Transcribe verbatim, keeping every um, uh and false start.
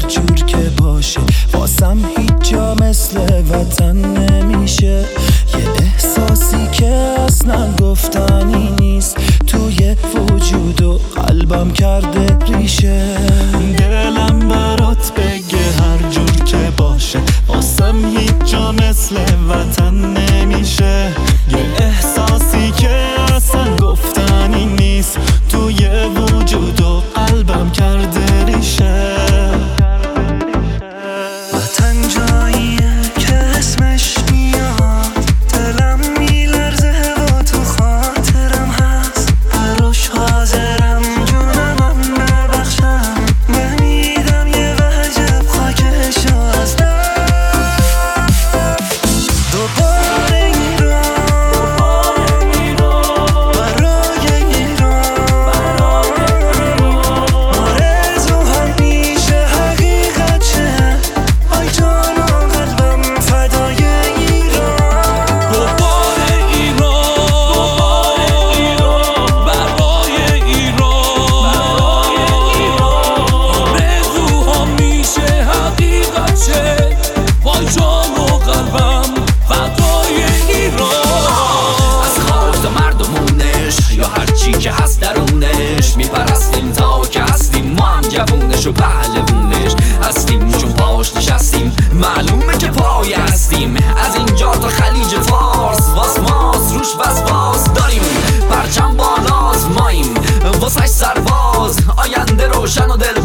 جور که باشه واسم هیچ جا مثل وطن نمیشه. یه احساسی که اصلا گفتنی نیست توی وجود و قلبم کرده ریشه. دلم برات بگه هر جور که باشه واسم هیچ جا مثل وطن نمیشه. یه احساسی که اصلا گفتنی نیست توی وجود و قلبم کرده ریشه. وطن جاییه که اسمش میاد دلم میلرزه و تو خاطرم هست. براش حاضرم جونمم ببخشم نمیدم یه وجب خاکشو از دست. دوباره ایران برای ایران آرزو همیشه حقیقت شه. آی جان و قلبم فدای ایران. دوباره ایران برای ایران آرزو همیشه حقیقت شه. وای جان و قلبم فدای ایران. از خاک تا مردمونش یا هرچی که هست درونش میپرستیم تا که هستیم ما هم جوونش و پهلوونش هستیم چون پاش نشستیم معلومه که پای هستیم. از اینجا تا خلیج فارس واس ماس روش وسواس داریم پرچم با ناز ماییم واسش سرباز آینده روشن و دل